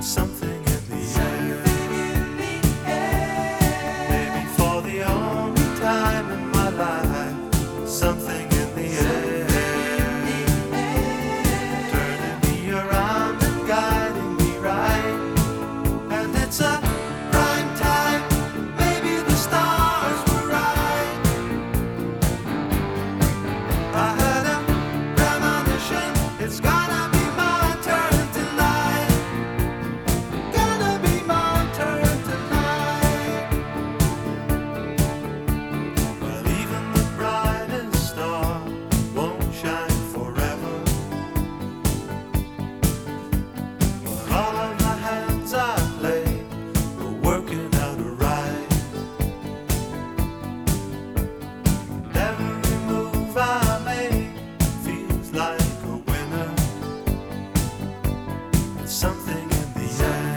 something in the air. Maybe for the only time in my life, something in the air. Turning me around and guiding me right. And it's a prime time, maybe the stars were right. I had a premonition, it's gonna be my turn tonight. Gonna be my turn tonight. Well, even the brightest star won't shine forever. But all of the hands I play are working out right. Every move I make feels like a winner. It's something in the air.